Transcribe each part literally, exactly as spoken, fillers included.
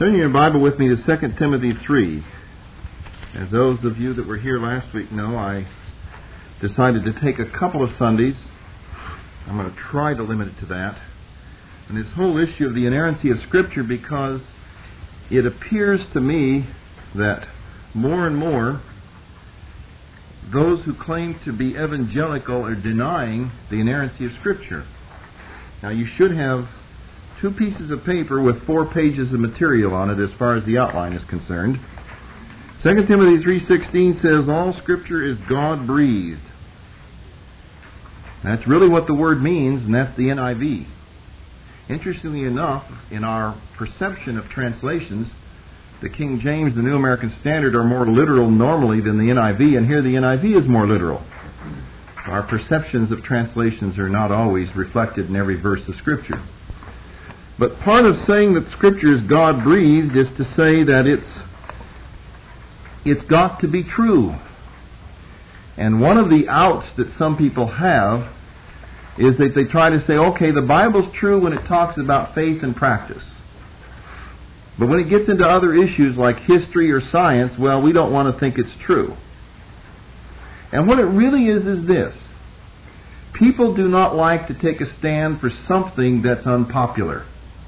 Turn your Bible with me to Second Timothy three. As those of you that were here last week know, I decided to take a couple of Sundays. I'm going to try to limit it to that. And this whole issue of the inerrancy of Scripture, because it appears to me that more and more those who claim to be evangelical are denying the inerrancy of Scripture. Now, you should have two pieces of paper with four pages of material on it as far as the outline is concerned. Second Timothy three sixteen says, all Scripture is God-breathed. That's really what the word means, and that's the N I V. Interestingly enough, in our perception of translations, the King James, the New American Standard, are more literal normally than the N I V, and here the N I V is more literal. Our perceptions of translations are not always reflected in every verse of Scripture. But part of saying that Scripture is God-breathed is to say that it's it's got to be true. And one of the outs that some people have is that they try to say, okay, the Bible's true when it talks about faith and practice. But when it gets into other issues like history or science, well, we don't want to think it's true. And what it really is is this. People do not like to take a stand for something that's unpopular.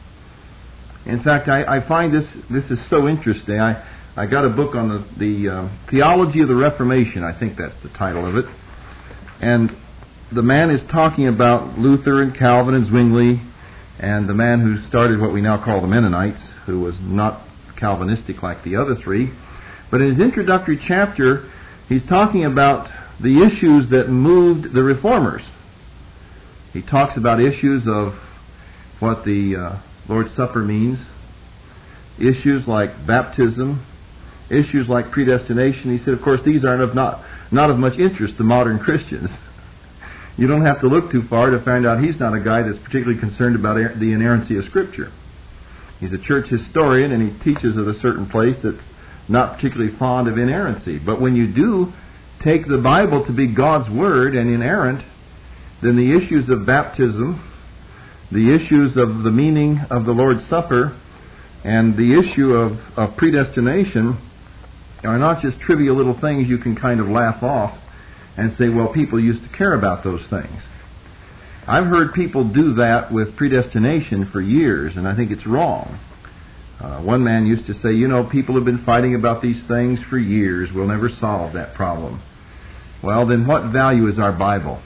In fact, I, I find this this is so interesting. I, I got a book on the, the uh, Theology of the Reformation. I think that's the title of it. And the man is talking about Luther and Calvin and Zwingli and the man who started what we now call the Mennonites, who was not Calvinistic like the other three. But in his introductory chapter, he's talking about the issues that moved the Reformers. He talks about issues of what the uh, Lord's Supper means, issues like baptism, issues like predestination. He said, of course, these aren't of not, not of much interest to modern Christians. You don't have to look too far to find out he's not a guy that's particularly concerned about the inerrancy of Scripture. He's a church historian, and he teaches at a certain place that's not particularly fond of inerrancy. But when you do take the Bible to be God's Word and inerrant, then the issues of baptism, the issues of the meaning of the Lord's Supper, and the issue of, of predestination are not just trivial little things you can kind of laugh off and say, well, people used to care about those things. I've heard people do that with predestination for years, and I think it's wrong. Uh, one man used to say, you know, people have been fighting about these things for years. We'll never solve that problem. Well, then what value is our Bible?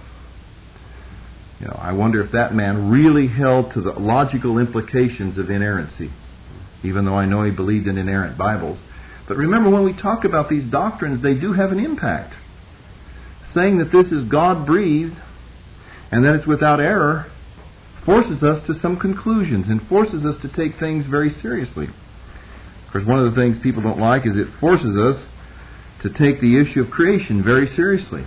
You know, I wonder if that man really held to the logical implications of inerrancy, even though I know he believed in inerrant Bibles. But remember, when we talk about these doctrines, they do have an impact. Saying that this is God-breathed and that it's without error forces us to some conclusions and forces us to take things very seriously. Of course, one of the things people don't like is it forces us to take the issue of creation very seriously.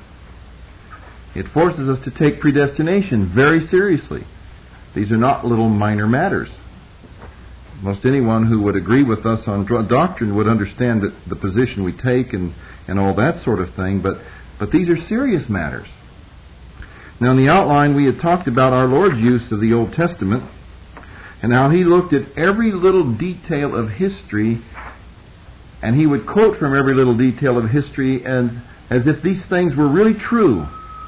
It forces us to take predestination very seriously. These are not little minor matters. Most anyone who would agree with us on doctrine would understand that the position we take and, and all that sort of thing, but, but these are serious matters. Now, in the outline, we had talked about our Lord's use of the Old Testament and how He looked at every little detail of history, and He would quote from every little detail of history and, as if these things were really true.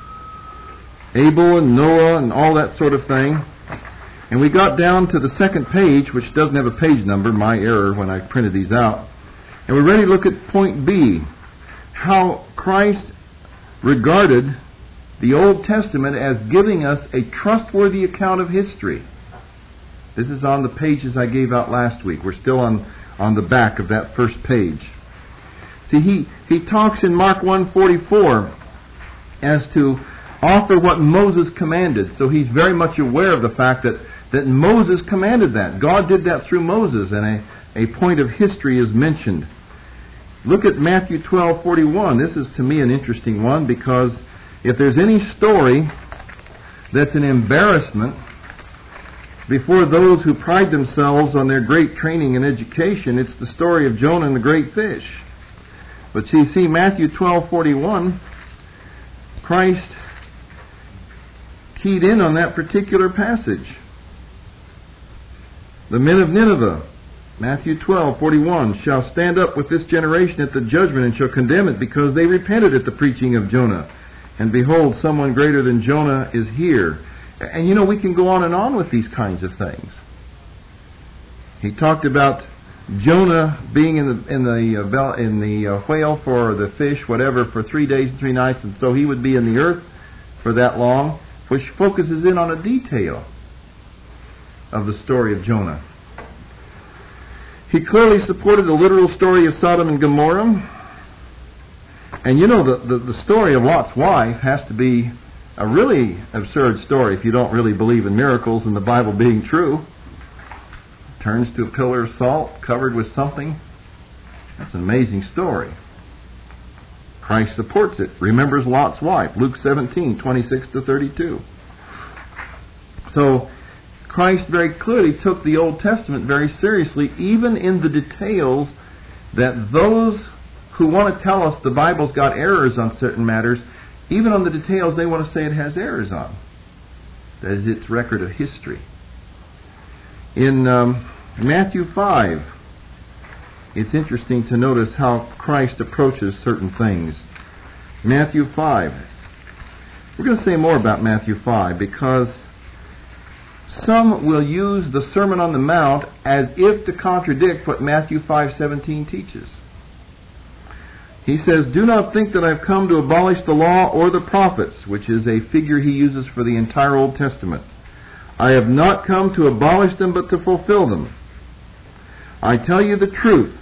Abel and Noah and all that sort of thing. And we got down to the second page, which doesn't have a page number, my error when I printed these out. And we're ready to look at point B, how Christ regarded the Old Testament as giving us a trustworthy account of history. This is on the pages I gave out last week. We're still on, on the back of that first page. See, he, he talks in Mark one forty-four as to offer what Moses commanded. So he's very much aware of the fact that, that Moses commanded that. God did that through Moses, and a, a point of history is mentioned. Look at Matthew twelve forty-one. This is to me an interesting one, because if there's any story that's an embarrassment before those who pride themselves on their great training and education, it's the story of Jonah and the great fish. But you see, Matthew twelve forty-one, Christ keyed in on that particular passage. The men of Nineveh Matthew twelve forty-one, shall stand up with this generation at the judgment and shall condemn it, because they repented at the preaching of Jonah. And behold, someone greater than Jonah is here. And you know, we can go on and on with these kinds of things. He talked about Jonah being in the in the uh, bell, in the uh, whale for the fish, whatever, for three days and three nights, and so he would be in the earth for that long, which focuses in on a detail of the story of Jonah. He clearly supported the literal story of Sodom and Gomorrah. And you know, the, the, the story of Lot's wife has to be a really absurd story if you don't really believe in miracles and the Bible being true. Turns to a pillar of salt covered with something. That's an amazing story. Christ supports it. Remembers Lot's wife. Luke seventeen, twenty-six to thirty-two. So Christ very clearly took the Old Testament very seriously, even in the details that those who want to tell us the Bible's got errors on certain matters, even on the details they want to say it has errors on. That is its record of history. In um, Matthew five, it's interesting to notice how Christ approaches certain things. Matthew five. We're going to say more about Matthew five because some will use the Sermon on the Mount as if to contradict what Matthew five seventeen teaches. He says, "Do not think that I've come to abolish the law or the prophets," which is a figure he uses for the entire Old Testament. "I have not come to abolish them, but to fulfill them. I tell you the truth.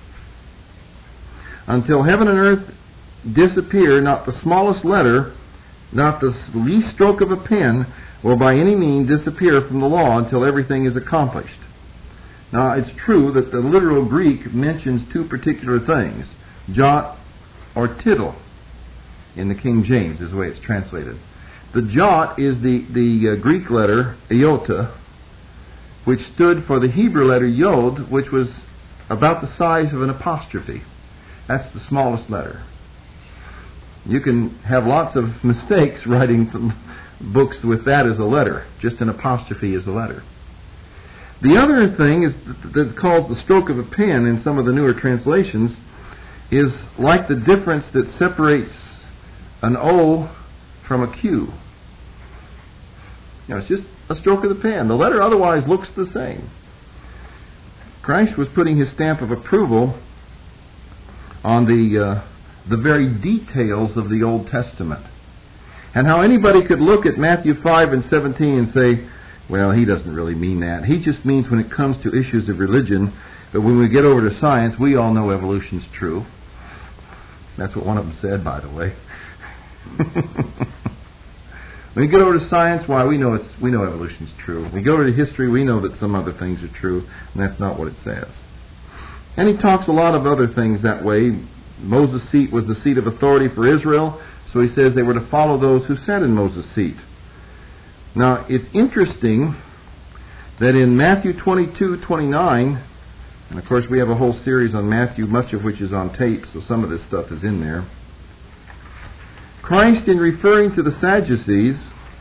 Until heaven and earth disappear, not the smallest letter, not the least stroke of a pen, will by any means disappear from the law until everything is accomplished." Now, it's true that the literal Greek mentions two particular things, jot or tittle, in the King James is the way it's translated. The jot is the, the uh, Greek letter iota, which stood for the Hebrew letter yod, which was about the size of an apostrophe. That's the smallest letter. You can have lots of mistakes writing books with that as a letter. Just an apostrophe is a letter. The other thing is that's called the stroke of a pen in some of the newer translations is like the difference that separates an O from a Q. You know, it's just a stroke of the pen. The letter otherwise looks the same. Christ was putting his stamp of approval on the uh, the very details of the Old Testament. And how anybody could look at Matthew five and seventeen and say, well, he doesn't really mean that. He just means when it comes to issues of religion, but when we get over to science, we all know evolution's true. That's what one of them said, by the way. When we get over to science, why, we know it's we know evolution's true. When we go over to history, we know that some other things are true, and that's not what it says. And he talks a lot of other things that way. Moses' seat was the seat of authority for Israel, so he says they were to follow those who sat in Moses' seat. Now, it's interesting that in Matthew twenty-two twenty-nine, and of course we have a whole series on Matthew, much of which is on tape, so some of this stuff is in there. Christ, in referring to the Sadducees,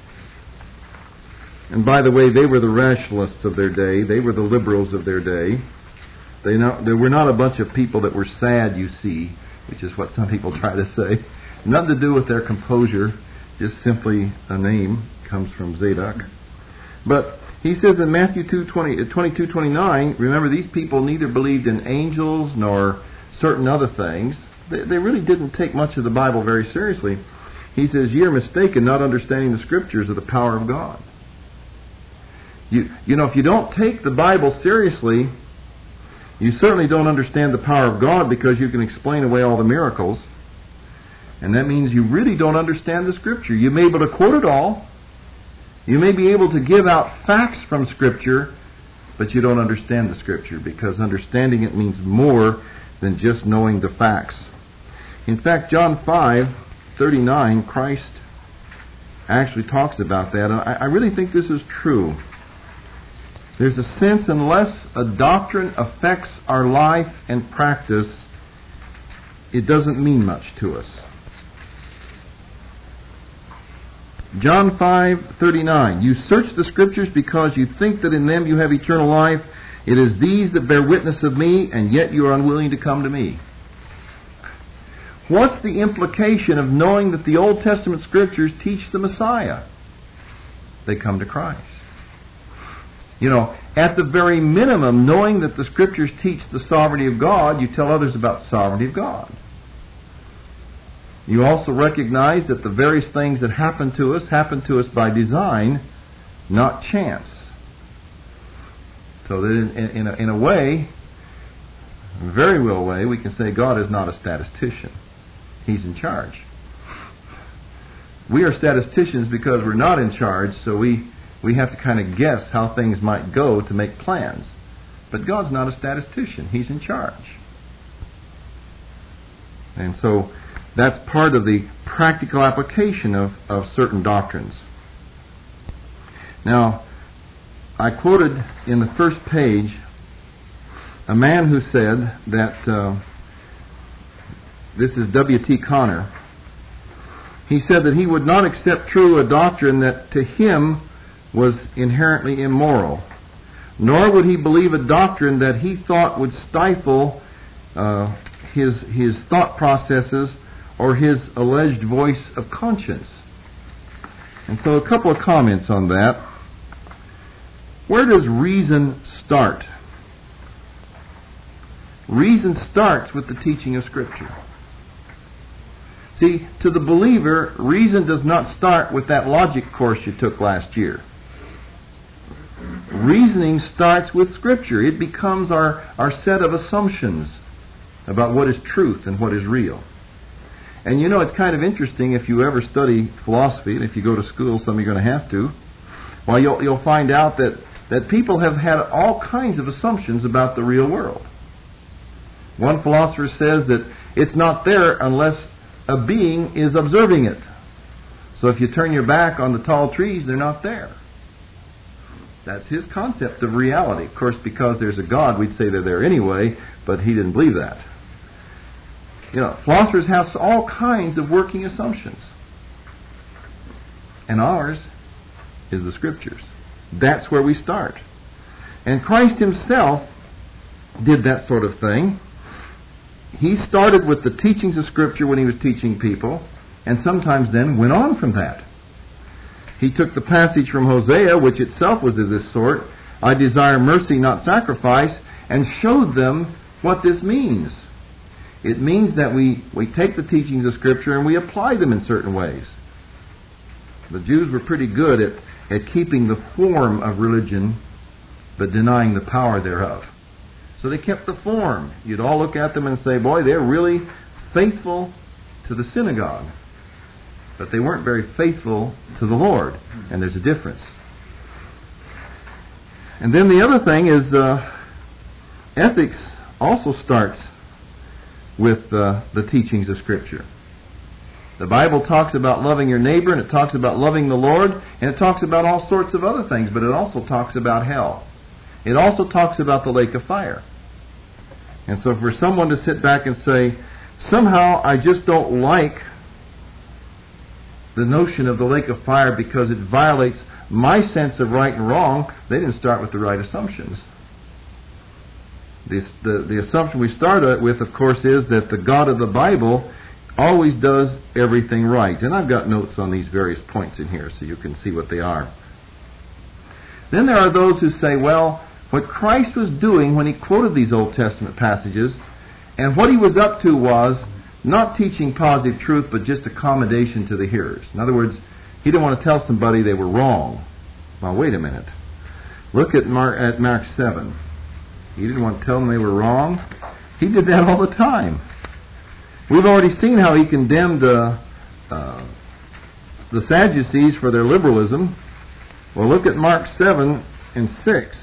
and by the way, they were the rationalists of their day, they were the liberals of their day. They not, they were not a bunch of people that were sad, you see, which is what some people try to say. Nothing to do with their composure, just simply a name, comes from Zadok. But he says in Matthew twenty-two twenty-nine, remember, these people neither believed in angels nor certain other things. They, they really didn't take much of the Bible very seriously. He says, "Ye are mistaken, not understanding the Scriptures of the power of God." You, you know, if you don't take the Bible seriously, you certainly don't understand the power of God, because you can explain away all the miracles. And that means you really don't understand the Scripture. You may be able to quote it all. You may be able to give out facts from Scripture, but you don't understand the Scripture, because understanding it means more than just knowing the facts. In fact, John five thirty-nine, Christ actually talks about that. And I, I really think this is true. There's a sense, unless a doctrine affects our life and practice, it doesn't mean much to us. John five thirty-nine, "You search the Scriptures because you think that in them you have eternal life, It is these that bear witness of me, and yet you are unwilling to come to me. What's the implication of knowing that the Old Testament Scriptures teach the Messiah? They come to Christ. You know, at the very minimum, knowing that the Scriptures teach the sovereignty of God, you tell others about the sovereignty of God. You also recognize that the various things that happen to us happen to us by design, not chance. So that in, in, a, in a way, a very real way, we can say God is not a statistician. He's in charge. We are statisticians because we're not in charge, so we, we have to kind of guess how things might go to make plans. But God's not a statistician. He's in charge. And so that's part of the practical application of, of certain doctrines. Now, I quoted in the first page a man who said that, uh, this is W T Conner, he said that he would not accept true a doctrine that to him was inherently immoral, nor would he believe a doctrine that he thought would stifle uh, his, his thought processes or his alleged voice of conscience. And so a couple of comments on that. Where does reason start? Reason starts with the teaching of Scripture. See, to the believer, reason does not start with that logic course you took last year. Reasoning starts with Scripture. It becomes our, our set of assumptions about what is truth and what is real. And you know, it's kind of interesting if you ever study philosophy, and if you go to school, some of you are going to have to, well, you'll, you'll find out that that people have had all kinds of assumptions about the real world. One philosopher says that it's not there unless a being is observing it. So if you turn your back on the tall trees, they're not there. That's his concept of reality. Of course, because there's a God, we'd say they're there anyway, but he didn't believe that. You know, philosophers have all kinds of working assumptions. And ours is the Scriptures. That's where we start. And Christ himself did that sort of thing. He started with the teachings of Scripture when he was teaching people, and sometimes then went on from that. He took the passage from Hosea, which itself was of this sort, I desire mercy, not sacrifice, and showed them what this means. It means that we, we take the teachings of Scripture and we apply them in certain ways. The Jews were pretty good at at keeping the form of religion, but denying the power thereof. So they kept the form. You'd all look at them and say, boy, they're really faithful to the synagogue. But they weren't very faithful to the Lord. And there's a difference. And then the other thing is, uh, ethics also starts with uh, the teachings of Scripture. The Bible talks about loving your neighbor, and it talks about loving the Lord, and it talks about all sorts of other things, but it also talks about hell. It also talks about the lake of fire. And so for someone to sit back and say, somehow I just don't like the notion of the lake of fire because it violates my sense of right and wrong, they didn't start with the right assumptions. The, the, the assumption we start with, of course, is that the God of the Bible always does everything right. And I've got notes on these various points in here so you can see what they are. Then there are those who say, well, what Christ was doing when he quoted these Old Testament passages, and what he was up to was not teaching positive truth, but just accommodation to the hearers. In other words, he didn't want to tell somebody they were wrong. Now, wait a minute. Look at Mark, at Mark seven. He didn't want to tell them they were wrong. He did that all the time. We've already seen how he condemned uh, uh, the Sadducees for their liberalism. Well, look at Mark seven and six.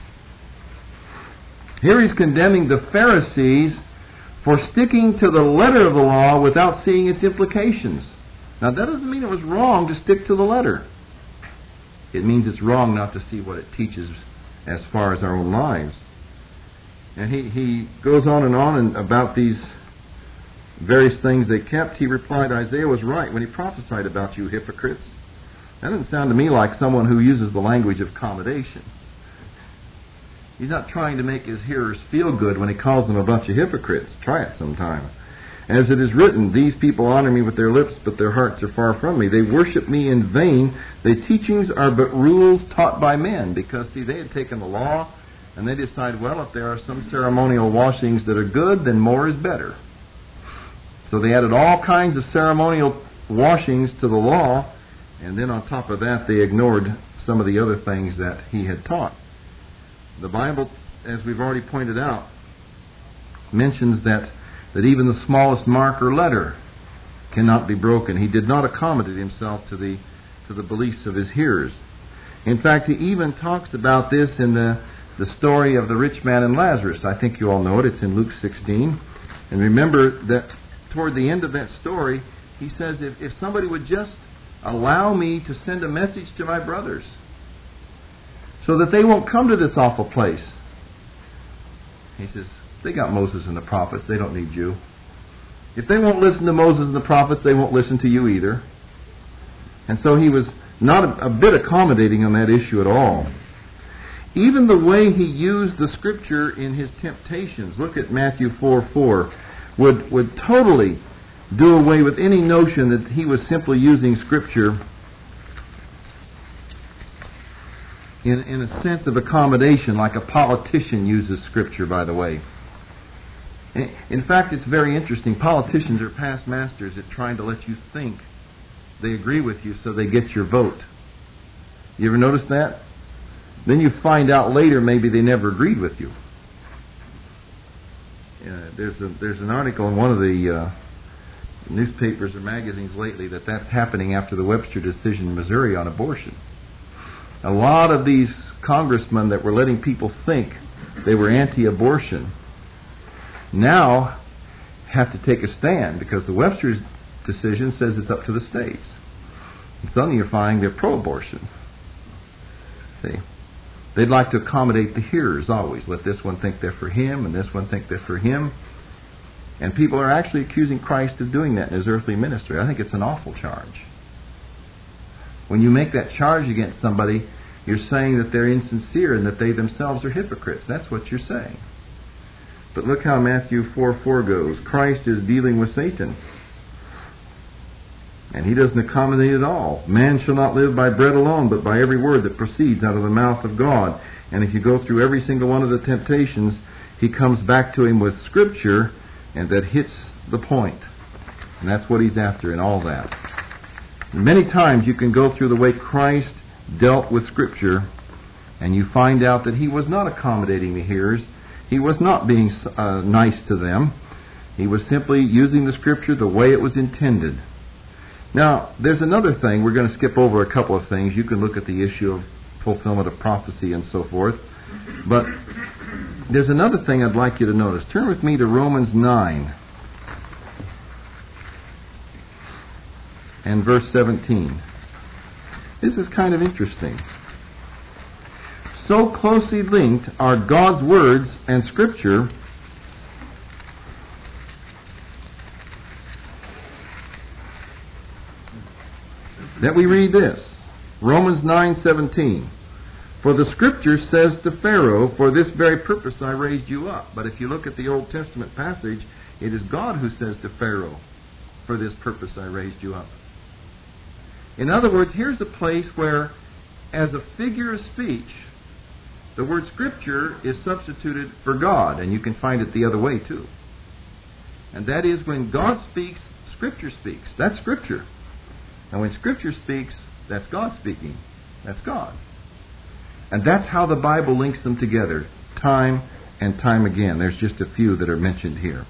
Here he's condemning the Pharisees for sticking to the letter of the law without seeing its implications. Now, that doesn't mean it was wrong to stick to the letter. It means it's wrong not to see what it teaches as far as our own lives. And he, he goes on and on and about these various things they kept. He replied, Isaiah was right when he prophesied about you hypocrites. That doesn't sound to me like someone who uses the language of accommodation. He's not trying to make his hearers feel good when he calls them a bunch of hypocrites. Try it sometime. As it is written, these people honor me with their lips, but their hearts are far from me. They worship me in vain. Their teachings are but rules taught by men. Because, see, they had taken the law, and they decided, well, if there are some ceremonial washings that are good, then more is better. So they added all kinds of ceremonial washings to the law, and then on top of that, they ignored some of the other things that he had taught. The Bible, as we've already pointed out, mentions that, that even the smallest mark or letter cannot be broken. He did not accommodate himself to the to the beliefs of his hearers. In fact, he even talks about this in the, the story of the rich man and Lazarus. I think you all know it. It's in Luke sixteen. And remember that toward the end of that story, he says, if, if somebody would just allow me to send a message to my brothers so that they won't come to this awful place. He says, they got Moses and the prophets. They don't need you. If they won't listen to Moses and the prophets, they won't listen to you either. And so he was not a, a bit accommodating on that issue at all. Even the way he used the Scripture in his temptations, look at Matthew four four, would, would totally do away with any notion that he was simply using Scripture in, in a sense of accommodation, like a politician uses Scripture, by the way. In fact, it's very interesting. Politicians are past masters at trying to let you think they agree with you so they get your vote. You ever notice that? Then you find out later maybe they never agreed with you. Uh, there's a, there's an article in one of the uh, newspapers or magazines lately that that's happening after the Webster decision in Missouri on abortion. A lot of these congressmen that were letting people think they were anti-abortion now have to take a stand because the Webster's decision says it's up to the states. And suddenly you're finding they're pro-abortion. See? They'd like to accommodate the hearers always. Let this one think they're for him and this one think they're for him. And people are actually accusing Christ of doing that in his earthly ministry. I think it's an awful charge. When you make that charge against somebody, you're saying that they're insincere and that they themselves are hypocrites. That's what you're saying. But look how Matthew four four goes. Christ is dealing with Satan. And he doesn't accommodate at all. Man shall not live by bread alone, but by every word that proceeds out of the mouth of God. And if you go through every single one of the temptations, he comes back to him with Scripture, and that hits the point. And that's what he's after in all that. And many times you can go through the way Christ dealt with Scripture, and you find out that he was not accommodating the hearers. He was not being uh, nice to them. He was simply using the Scripture the way it was intended. Now, there's another thing. We're going to skip over a couple of things. You can look at the issue of fulfillment of prophecy and so forth. But there's another thing I'd like you to notice. Turn with me to Romans nine and verse seventeen. This is kind of interesting. So closely linked are God's words and Scripture that we read this. Romans nine seventeen. For the Scripture says to Pharaoh, for this very purpose I raised you up. But if you look at the Old Testament passage, it is God who says to Pharaoh, for this purpose I raised you up. In other words, here's a place where, as a figure of speech, the word Scripture is substituted for God, and you can find it the other way too. And that is when God speaks, Scripture speaks. That's Scripture. And when Scripture speaks, that's God speaking. That's God. And that's how the Bible links them together, time and time again. There's just a few that are mentioned here.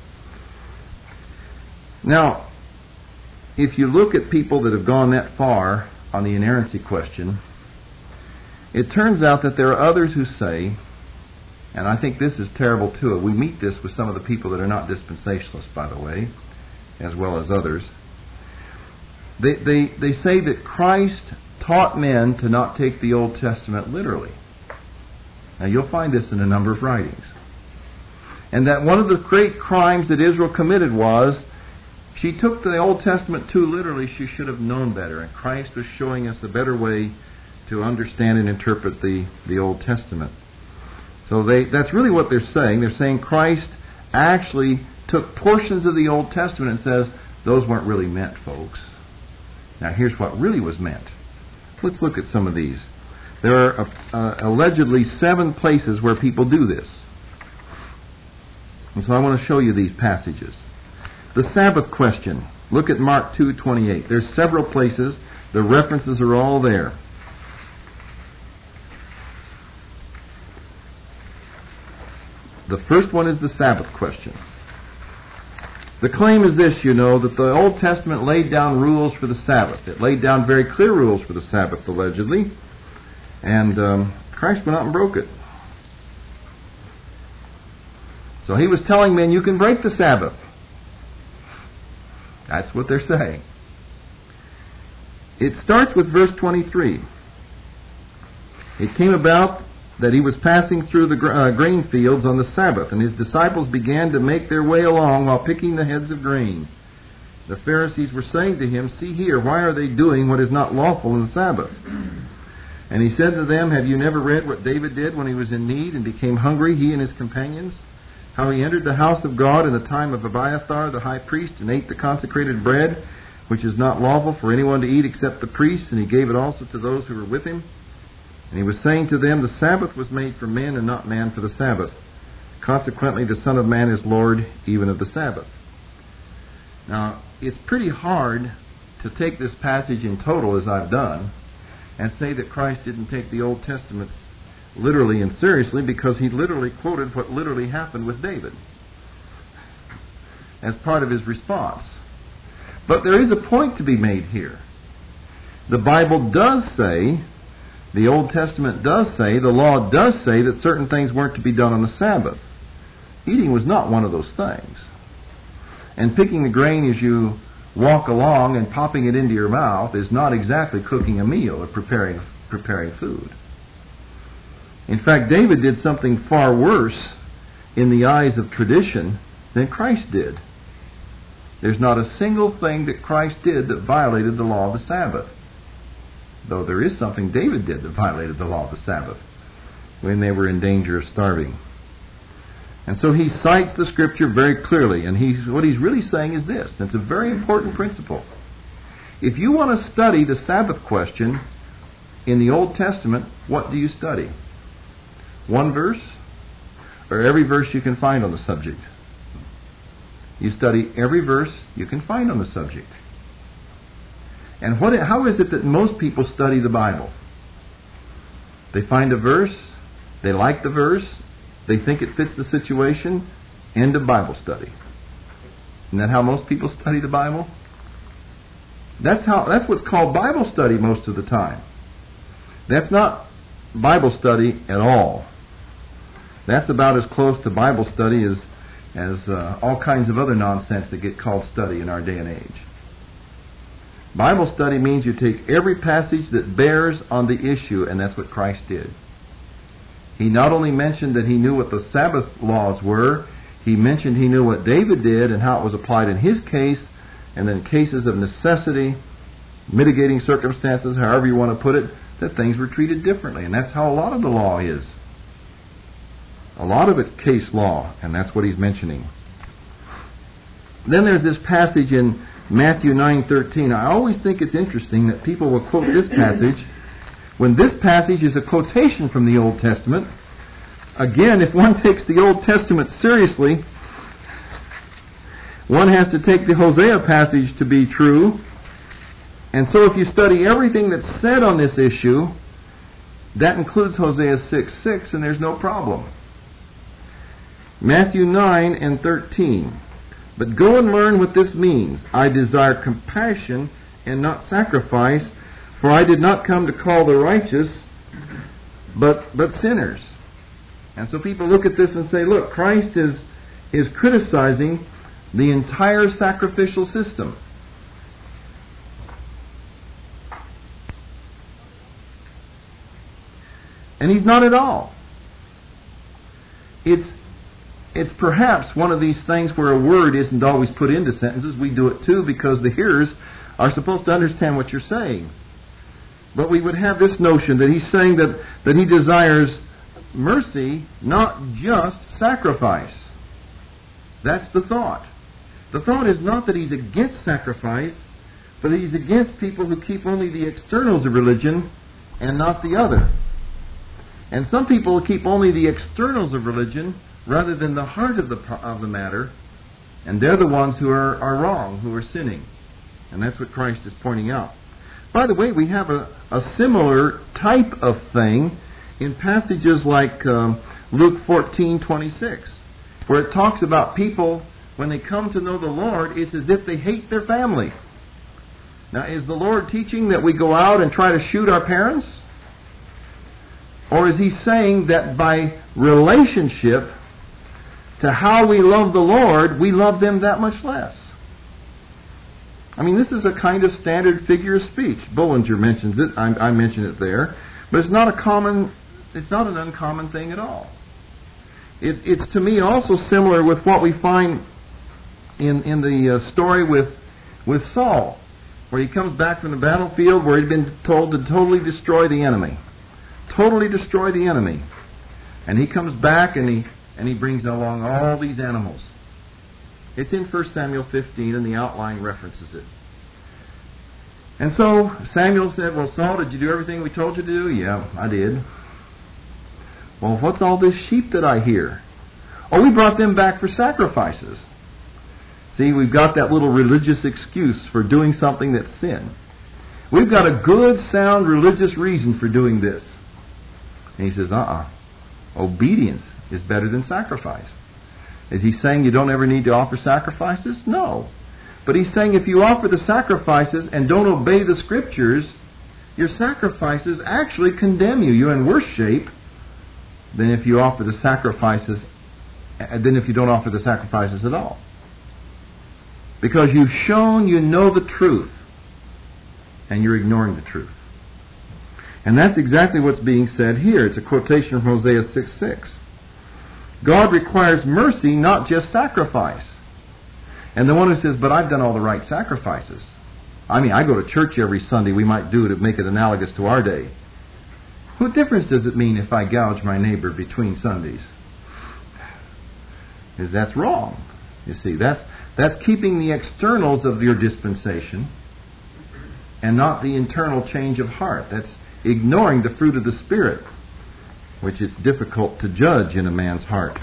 Now, if you look at people that have gone that far on the inerrancy question, it turns out that there are others who say, and I think this is terrible too, we meet this with some of the people that are not dispensationalists, by the way, as well as others. They, they, they say that Christ taught men to not take the Old Testament literally. Now you'll find this in a number of writings. And that one of the great crimes that Israel committed was she took the Old Testament too literally. She should have known better. And Christ was showing us a better way to understand and interpret the, the Old Testament. So they, that's really what they're saying. They're saying Christ actually took portions of the Old Testament and says, those weren't really meant, folks. Now here's what really was meant. Let's look at some of these. There are uh, uh, allegedly seven places where people do this. And so I want to show you these passages. The Sabbath question. Look at Mark two twenty-eight. There's several places. The references are all there. The first one is the Sabbath question. The claim is this, you know, that the Old Testament laid down rules for the Sabbath. It laid down very clear rules for the Sabbath, allegedly. And um, Christ went out and broke it. So he was telling men, you can break the Sabbath. That's what they're saying. It starts with verse twenty-three. It came about that he was passing through the uh, grain fields on the Sabbath, and his disciples began to make their way along while picking the heads of grain. The Pharisees were saying to him, see here, why are they doing what is not lawful in the Sabbath? And he said to them, have you never read what David did when he was in need and became hungry, he and his companions? How he entered the house of God in the time of Abiathar the high priest and ate the consecrated bread, which is not lawful for anyone to eat except the priests, and he gave it also to those who were with him. And he was saying to them, the Sabbath was made for men and not man for the Sabbath. Consequently, the Son of Man is Lord even of the Sabbath. Now, it's pretty hard to take this passage in total, as I've done, and say that Christ didn't take the Old Testament literally and seriously, because he literally quoted what literally happened with David as part of his response. But there is a point to be made here. The Bible does say, the Old Testament does say, the law does say that certain things weren't to be done on the Sabbath. Eating was not one of those things. And picking the grain as you walk along and popping it into your mouth is not exactly cooking a meal or preparing preparing food. In fact, David did something far worse in the eyes of tradition than Christ did. There's not a single thing that Christ did that violated the law of the Sabbath. Though there is something David did that violated the law of the Sabbath when they were in danger of starving. And so he cites the Scripture very clearly, and he's, what he's really saying is this, and it's a very important principle. If you want to study the Sabbath question in the Old Testament, what do you study? One verse, or every verse you can find on the subject? You study every verse you can find on the subject. And what? How is it that most people study the Bible? They find a verse, they like the verse, they think it fits the situation, end of Bible study. Isn't that how most people study the Bible? That's how. That's what's called Bible study most of the time. That's not Bible study at all. That's about as close to Bible study as, as uh, all kinds of other nonsense that get called study in our day and age. Bible study means you take every passage that bears on the issue, and that's what Christ did. He not only mentioned that he knew what the Sabbath laws were, he mentioned he knew what David did and how it was applied in his case, and then cases of necessity, mitigating circumstances, however you want to put it, that things were treated differently. And that's how a lot of the law is. A lot of it's case law, and that's what he's mentioning. Then there's this passage in Matthew nine thirteen. I always think it's interesting that people will quote this passage when this passage is a quotation from the Old Testament. Again, if one takes the Old Testament seriously, one has to take the Hosea passage to be true. And so if you study everything that's said on this issue, that includes Hosea six six, and there's no problem. Matthew nine and thirteen. But go and learn what this means. I desire compassion and not sacrifice, for I did not come to call the righteous, but but sinners. And so people look at this and say, look, Christ is is criticizing the entire sacrificial system. And he's not at all. It's It's perhaps one of these things where a word isn't always put into sentences. We do it too because the hearers are supposed to understand what you're saying. But we would have this notion that he's saying that, that he desires mercy, not just sacrifice. That's the thought. The thought is not that he's against sacrifice, but he's against people who keep only the externals of religion and not the other. And some people keep only the externals of religion rather than the heart of the of the matter, and they're the ones who are, are wrong, who are sinning. And that's what Christ is pointing out. By the way, we have a, a similar type of thing in passages like um, Luke fourteen twenty-six, where it talks about people, when they come to know the Lord, it's as if they hate their family. Now, is the Lord teaching that we go out and try to shoot our parents? Or is he saying that by relationship to how we love the Lord, we love them that much less? I mean, this is a kind of standard figure of speech. Bullinger mentions it. I, I mention it there. But it's not a common, it's not an uncommon thing at all. It, it's to me also similar with what we find in, in the uh, story with, with Saul, where he comes back from the battlefield where he'd been told to totally destroy the enemy. Totally destroy the enemy. And he comes back and he and he brings along all these animals. It's in First Samuel fifteen, and the outline references it. And so Samuel said, well, Saul, did you do everything we told you to do? Yeah, I did. Well, what's all this sheep that I hear? Oh, we brought them back for sacrifices. See, we've got that little religious excuse for doing something that's sin. We've got a good, sound religious reason for doing this. And he says, uh-uh. Obedience is better than sacrifice. Is he saying you don't ever need to offer sacrifices? No. But he's saying if you offer the sacrifices and don't obey the Scriptures, your sacrifices actually condemn you. You're in worse shape than if you offer the sacrifices, than if you don't offer the sacrifices at all. Because you've shown you know the truth, and you're ignoring the truth. And that's exactly what's being said here. It's a quotation from Hosea six six. God requires mercy, not just sacrifice. And the one who says, but I've done all the right sacrifices. I mean, I go to church every Sunday. We might do it to make it analogous to our day. What difference does it mean if I gouge my neighbor between Sundays? Because that's wrong. You see, that's that's keeping the externals of your dispensation and not the internal change of heart. That's ignoring the fruit of the Spirit, which it's difficult to judge in a man's heart.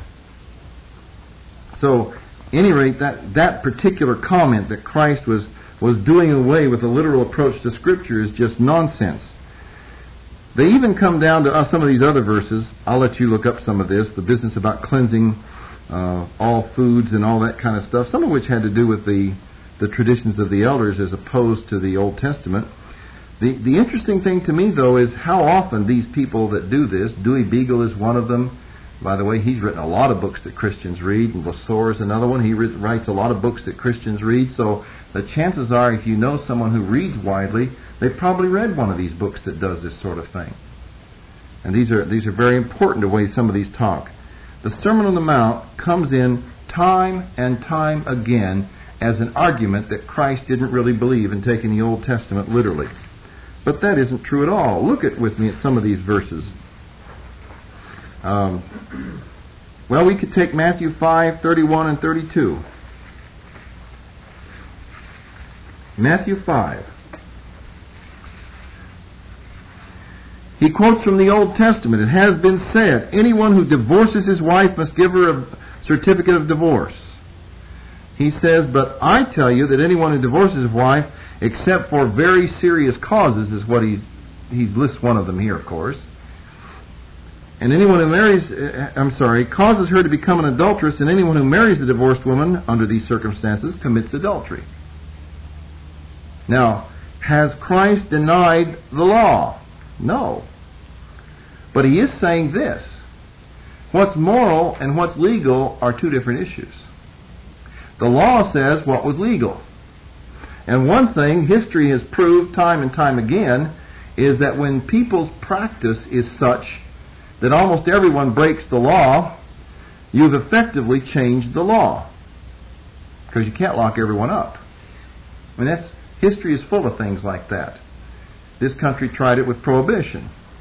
So, at any rate, that, that particular comment that Christ was, was doing away with a literal approach to Scripture is just nonsense. They even come down to uh, some of these other verses. I'll let you look up some of this, the business about cleansing uh, all foods and all that kind of stuff, some of which had to do with the, the traditions of the elders as opposed to the Old Testament. The, the interesting thing to me, though, is how often these people that do this, Dewey Beagle is one of them. By the way, he's written a lot of books that Christians read, and Lasore is another one. He re- writes a lot of books that Christians read, so the chances are if you know someone who reads widely, they've probably read one of these books that does this sort of thing. And these are these are very important the way some of these talk. The Sermon on the Mount comes in time and time again as an argument that Christ didn't really believe in taking the Old Testament literally. But that isn't true at all. Look at with me at some of these verses. Um, well, we could take Matthew five, thirty-one and thirty-two. Matthew five. He quotes from the Old Testament. It has been said, anyone who divorces his wife must give her a certificate of divorce. He says, but I tell you that anyone who divorces his wife, except for very serious causes, is what he's he lists one of them here, of course. And anyone who marries, I'm sorry, causes her to become an adulteress, and anyone who marries a divorced woman under these circumstances commits adultery. Now, has Christ denied the law? No. But he is saying this. What's moral and what's legal are two different issues. The law says what was legal. And one thing history has proved time and time again is that when people's practice is such that almost everyone breaks the law, you've effectively changed the law. Because you can't lock everyone up. I mean, that's, history is full of things like that. This country tried it with prohibition.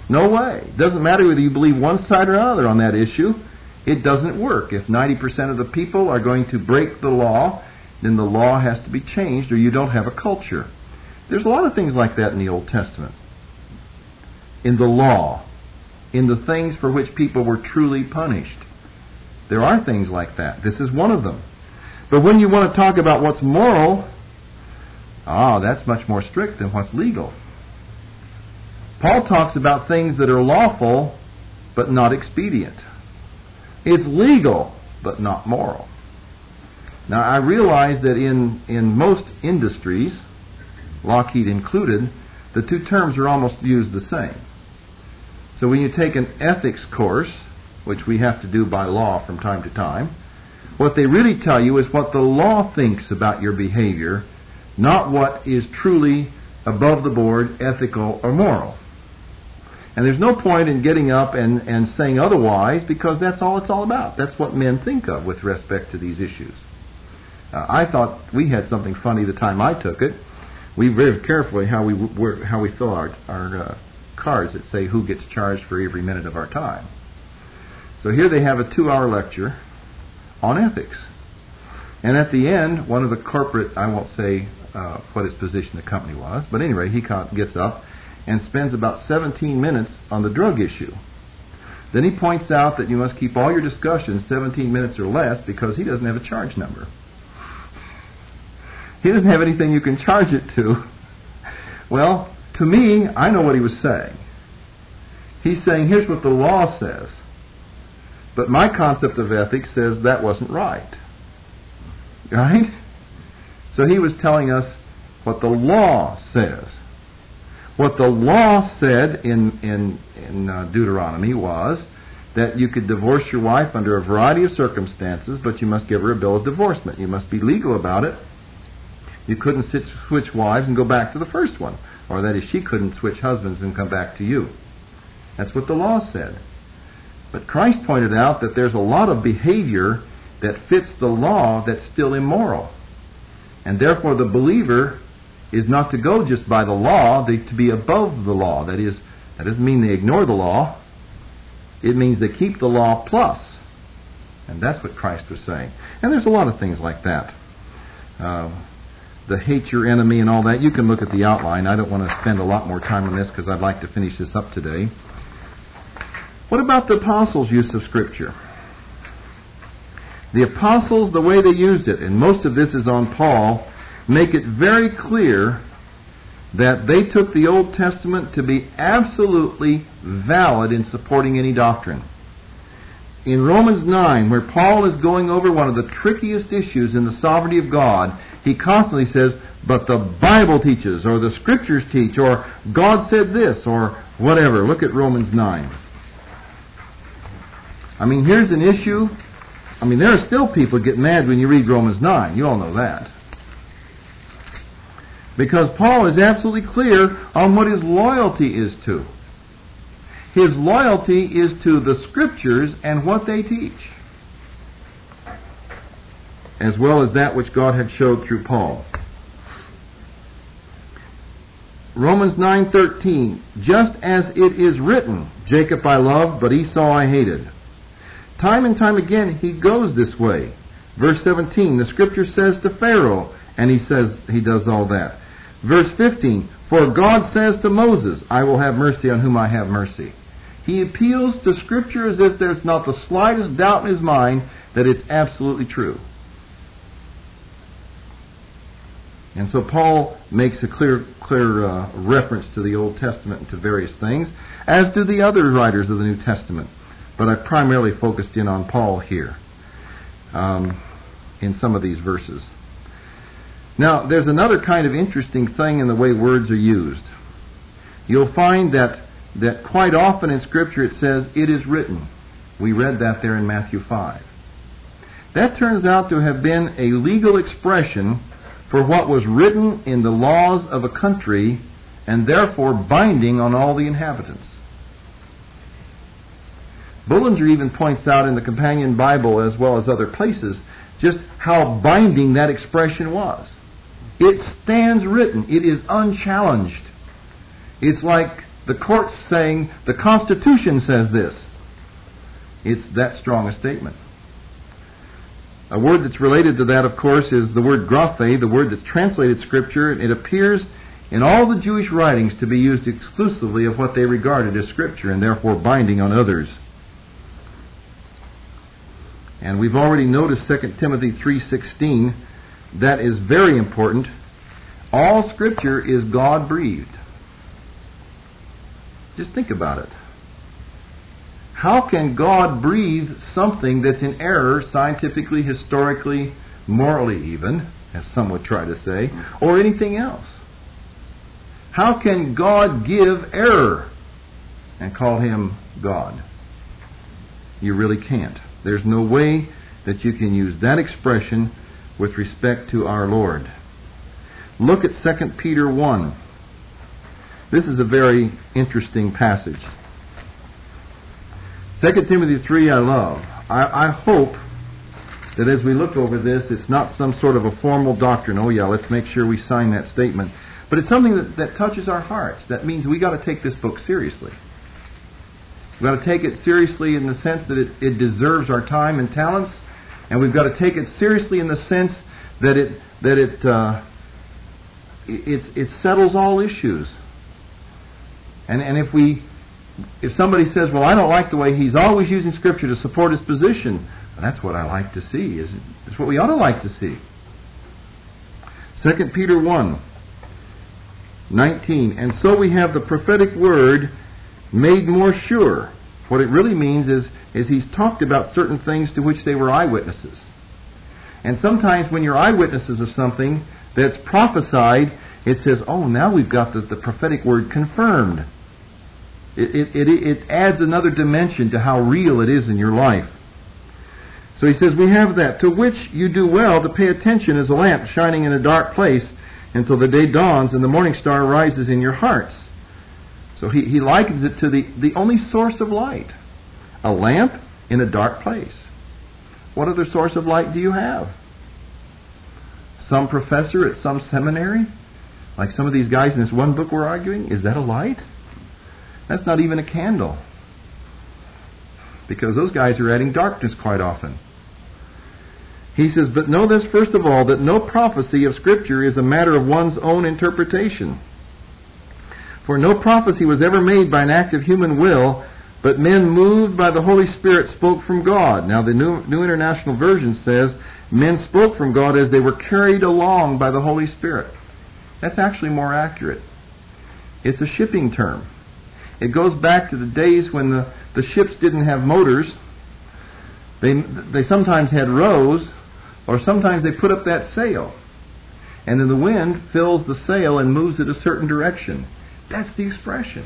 No way. It doesn't matter whether you believe one side or another on that issue. It doesn't work. If ninety percent of the people are going to break the law, then the law has to be changed or you don't have a culture. There's a lot of things like that in the Old Testament. In the law. In the things for which people were truly punished. There are things like that. This is one of them. But when you want to talk about what's moral, ah, that's much more strict than what's legal. Paul talks about things that are lawful, but not expedient. It's legal, but not moral. Now, I realize that in, in most industries, Lockheed included, the two terms are almost used the same. So when you take an ethics course, which we have to do by law from time to time, what they really tell you is what the law thinks about your behavior, not what is truly above the board, ethical or moral. And there's no point in getting up and, and saying otherwise, because that's all it's all about. That's what men think of with respect to these issues. Uh, I thought we had something funny the time I took it. We very carefully how we w- how we fill our, our uh, cards that say who gets charged for every minute of our time. So here they have a two-hour lecture on ethics. And at the end, one of the corporate, I won't say uh, what his position in the company was, but anyway, he gets up and spends about seventeen minutes on the drug issue. Then he points out that you must keep all your discussions seventeen minutes or less because he doesn't have a charge number. He doesn't have anything you can charge it to. Well, to me, I know what he was saying. He's saying, here's what the law says. But my concept of ethics says that wasn't right. Right? So he was telling us what the law says. What the law said in, in, in uh, Deuteronomy was that you could divorce your wife under a variety of circumstances, but you must give her a bill of divorcement. You must be legal about it. You couldn't sit, switch wives and go back to the first one. Or that is, she couldn't switch husbands and come back to you. That's what the law said. But Christ pointed out that there's a lot of behavior that fits the law that's still immoral. And therefore the believer is not to go just by the law, they to be above the law. That is, that doesn't mean they ignore the law. It means they keep the law plus. And that's what Christ was saying. And there's a lot of things like that. Uh, the hate your enemy and all that. You can look at the outline. I don't want to spend a lot more time on this because I'd like to finish this up today. What about the apostles' use of Scripture? The apostles, the way they used it, and most of this is on Paul, make it very clear that they took the Old Testament to be absolutely valid in supporting any doctrine. In Romans nine, where Paul is going over one of the trickiest issues in the sovereignty of God, he constantly says, but the Bible teaches, or the Scriptures teach, or God said this, or whatever. Look at Romans nine. I mean, here's an issue. I mean, there are still people who get mad when you read Romans nine. You all know that. Because Paul is absolutely clear on what his loyalty is to. His loyalty is to the Scriptures and what they teach, as well as that which God had showed through Paul. Romans nine thirteen, just as it is written, Jacob I loved, but Esau I hated. Time and time again he goes this way. Verse seventeen, the Scripture says to Pharaoh, and he says he does all that. Verse fifteen, for God says to Moses, I will have mercy on whom I have mercy. He appeals to Scripture as if there's not the slightest doubt in his mind that it's absolutely true. And so Paul makes a clear clear uh, reference to the Old Testament and to various things, as do the other writers of the New Testament. But I primarily focused in on Paul here um, in some of these verses. Now, there's another kind of interesting thing in the way words are used. You'll find that that quite often in Scripture it says, it is written. We read that there in Matthew five. That turns out to have been a legal expression for what was written in the laws of a country and therefore binding on all the inhabitants. Bullinger even points out in the Companion Bible, as well as other places, just how binding that expression was. It stands written. It is unchallenged. It's like the court's saying the Constitution says this. It's that strong a statement. A word that's related to that, of course, is the word graphe, the word that's translated Scripture. It appears in all the Jewish writings to be used exclusively of what they regarded as Scripture and therefore binding on others. And we've already noticed Second Timothy three sixteen. That is very important. All Scripture is God-breathed. Just think about it. How can God breathe something that's in error, scientifically, historically, morally even, as some would try to say, or anything else? How can God give error and call Him God? You really can't. There's no way that you can use that expression with respect to our Lord. Look at Second Peter one. This is a very interesting passage. Second Timothy three I love. I, I hope that as we look over this, it's not some sort of a formal doctrine. Oh yeah, let's make sure we sign that statement. But it's something that, that touches our hearts. That means we got to take this book seriously. We've got to take it seriously in the sense that it, it deserves our time and talents, and we've got to take it seriously in the sense that it that it uh, it, it settles all issues. And and if we if somebody says, well, I don't like the way he's always using Scripture to support his position, well, that's what I like to see. Is it's what we ought to like to see. Second Peter one nineteen. And so we have the prophetic word made more sure. What it really means is, is he's talked about certain things to which they were eyewitnesses. And sometimes when you're eyewitnesses of something that's prophesied, it says, oh, now we've got the, the prophetic word confirmed. It, it, it, it adds another dimension to how real it is in your life. So he says, we have that, to which you do well to pay attention as a lamp shining in a dark place until the day dawns and the morning star rises in your hearts. So he, he likens it to the, the only source of light. A lamp in a dark place. What other source of light do you have? Some professor at some seminary? Like some of these guys in this one book we're arguing? Is that a light? That's not even a candle. Because those guys are adding darkness quite often. He says, but know this first of all, that no prophecy of Scripture is a matter of one's own interpretation. For no prophecy was ever made by an act of human will, but men moved by the Holy Spirit spoke from God. Now the New, New International Version says, men spoke from God as they were carried along by the Holy Spirit. That's actually more accurate. It's a shipping term. It goes back to the days when the, the ships didn't have motors. They, they sometimes had rows, or sometimes they put up that sail. And then the wind fills the sail and moves it a certain direction. That's the expression.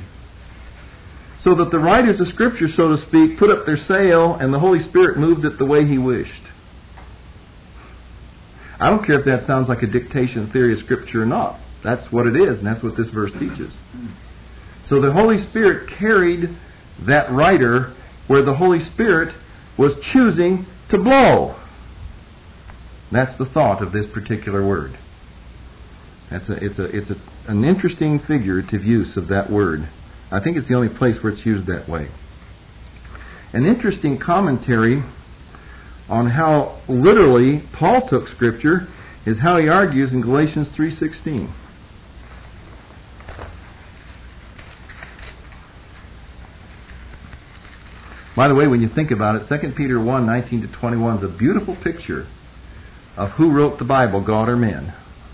So that the writers of Scripture, so to speak, put up their sail and the Holy Spirit moved it the way He wished. I don't care if that sounds like a dictation theory of Scripture or not. That's what it is, and that's what this verse teaches. So the Holy Spirit carried that writer where the Holy Spirit was choosing to blow. That's the thought of this particular word. That's a, it's a, it's a, an interesting figurative use of that word. I think it's the only place where it's used that way. An interesting commentary on how literally Paul took Scripture is how he argues in Galatians three sixteen. By the way, when you think about it, Second Peter one nineteen to twenty-one is a beautiful picture of who wrote the Bible, God or men.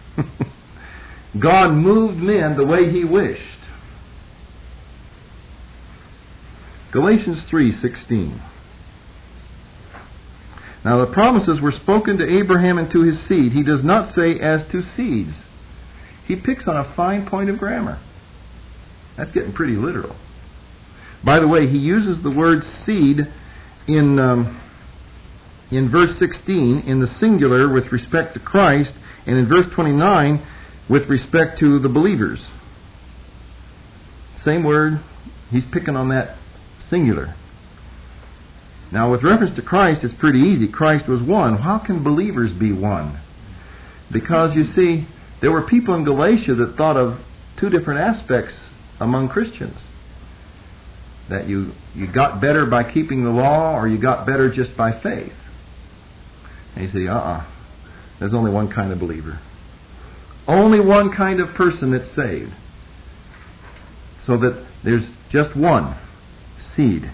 God moved men the way He wished. Galatians three sixteen. Now the promises were spoken to Abraham and to his seed. He does not say as to seeds. He picks on a fine point of grammar. That's getting pretty literal. By the way, he uses the word seed in um, in verse sixteen in the singular with respect to Christ, and in verse twenty-nine with respect to the believers. Same word. He's picking on that singular. Now, with reference to Christ, it's pretty easy. Christ was one. How can believers be one? Because, you see, there were people in Galatia that thought of two different aspects among Christians. that you, you got better by keeping the law or you got better just by faith. And you say, uh-uh. There's only one kind of believer. Only one kind of person that's saved. So that there's just one seed.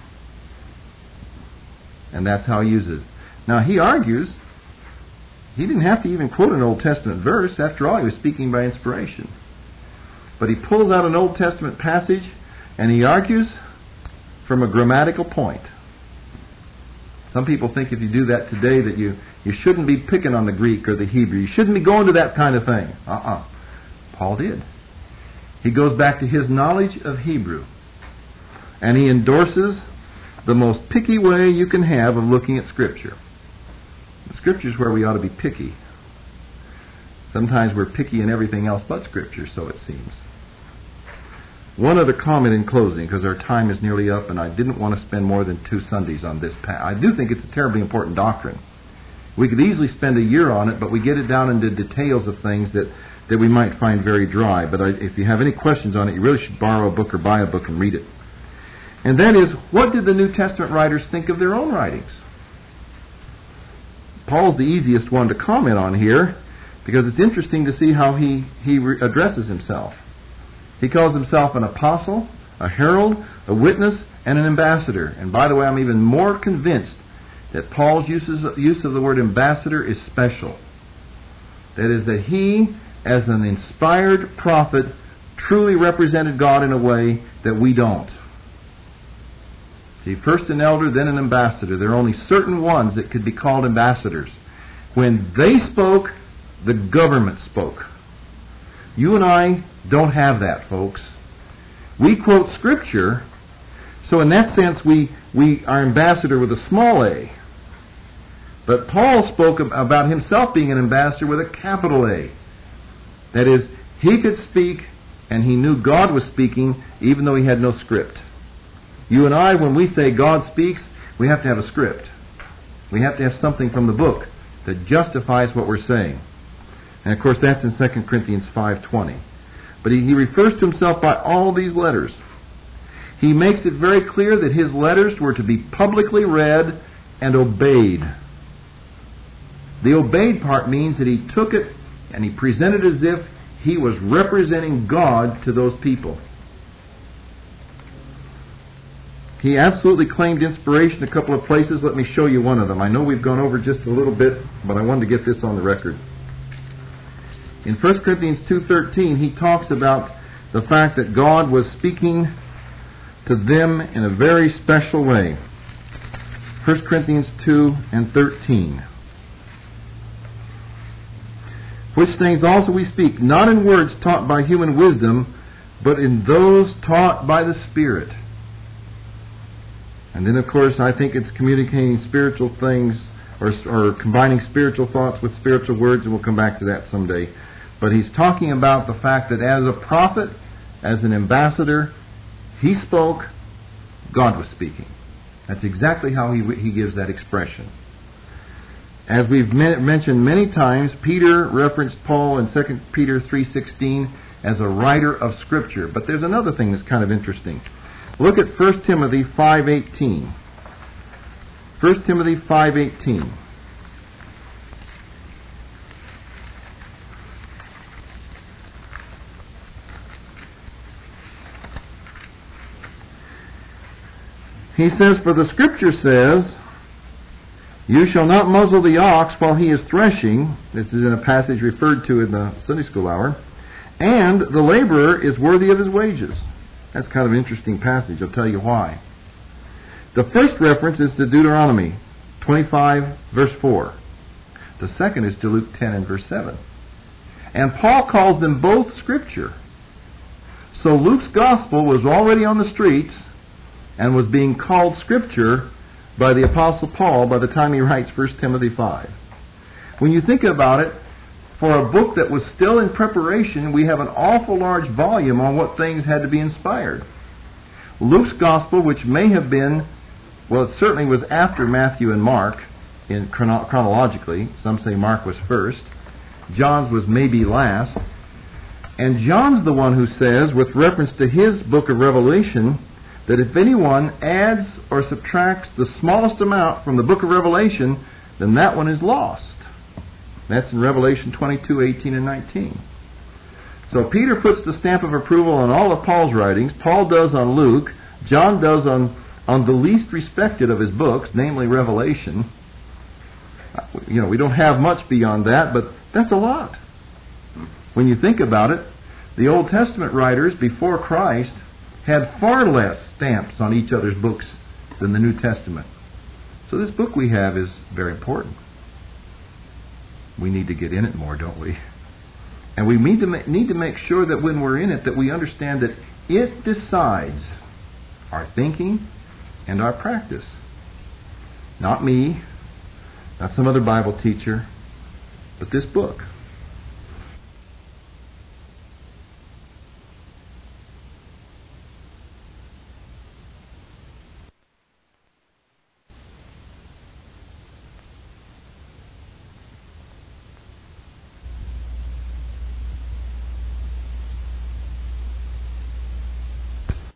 And that's how he uses it. Now he argues, he didn't have to even quote an Old Testament verse. After all, he was speaking by inspiration. But he pulls out an Old Testament passage and he argues from a grammatical point. Some people think if you do that today that you, you shouldn't be picking on the Greek or the Hebrew. You shouldn't be going to that kind of thing. Uh-uh. Paul did. He goes back to his knowledge of Hebrew. And he endorses the most picky way you can have of looking at Scripture. The Scripture is where we ought to be picky. Sometimes we're picky in everything else but Scripture, so it seems. One other comment in closing, because our time is nearly up and I didn't want to spend more than two Sundays on this. I do think it's a terribly important doctrine. We could easily spend a year on it, but we get it down into details of things that, that we might find very dry. But I, if you have any questions on it, you really should borrow a book or buy a book and read it. And that is, what did the New Testament writers think of their own writings? Paul's the easiest one to comment on here, because it's interesting to see how he, he re- addresses himself. He calls himself an apostle, a herald, a witness, and an ambassador. And by the way, I'm even more convinced that Paul's uses, use of the word ambassador is special. That is, that he, as an inspired prophet, truly represented God in a way that we don't. See, first an elder, then an ambassador. There are only certain ones that could be called ambassadors. When they spoke, the government spoke. You and I don't have that, folks. We quote Scripture, so in that sense we, we are ambassador with a small a. But Paul spoke about himself being an ambassador with a capital A. That is, he could speak and he knew God was speaking even though he had no script. You and I, when we say God speaks, we have to have a script. We have to have something from the book that justifies what we're saying. And of course that's in Second Corinthians five twenty. But he, he refers to himself by all these letters. He makes it very clear that his letters were to be publicly read and obeyed. The obeyed part means that he took it and he presented as if he was representing God to those people. He absolutely claimed inspiration a couple of places. Let me show you one of them. I know we've gone over just a little bit, but I wanted to get this on the record. In First Corinthians two thirteen, he talks about the fact that God was speaking to them in a very special way. First Corinthians two and thirteen. Which things also we speak, not in words taught by human wisdom, but in those taught by the Spirit. And then, of course, I think it's communicating spiritual things, or, or combining spiritual thoughts with spiritual words, and we'll come back to that someday. But he's talking about the fact that as a prophet, as an ambassador, he spoke, God was speaking. That's exactly how he, he gives that expression. As we've mentioned many times, Peter referenced Paul in Second Peter three sixteen as a writer of Scripture. But there's another thing that's kind of interesting. Look at First Timothy five eighteen. First Timothy five eighteen. He says, "For the Scripture says, you shall not muzzle the ox while he is threshing." This is in a passage referred to in the Sunday school hour. "And the laborer is worthy of his wages." That's kind of an interesting passage. I'll tell you why. The first reference is to Deuteronomy twenty-five, verse four. The second is to Luke ten and verse seven. And Paul calls them both Scripture. So Luke's gospel was already on the streets and was being called Scripture by the Apostle Paul by the time he writes First Timothy five. When you think about it, for a book that was still in preparation, we have an awful large volume on what things had to be inspired. Luke's gospel, which may have been, well, it certainly was after Matthew and Mark, in chrono- chronologically. Some say Mark was first. John's was maybe last. And John's the one who says, with reference to his book of Revelation, that if anyone adds or subtracts the smallest amount from the book of Revelation, then that one is lost. That's in Revelation twenty-two, eighteen, and nineteen. So Peter puts the stamp of approval on all of Paul's writings. Paul does on Luke. John does on, on the least respected of his books, namely Revelation. You know, we don't have much beyond that, but that's a lot. When you think about it, the Old Testament writers before Christ had far less stamps on each other's books than the New Testament. So this book we have is very important. We need to get in it more, don't we? And we need to ma- need to make sure that when we're in it, that we understand that it decides our thinking and our practice. Not me, not some other Bible teacher, but this book.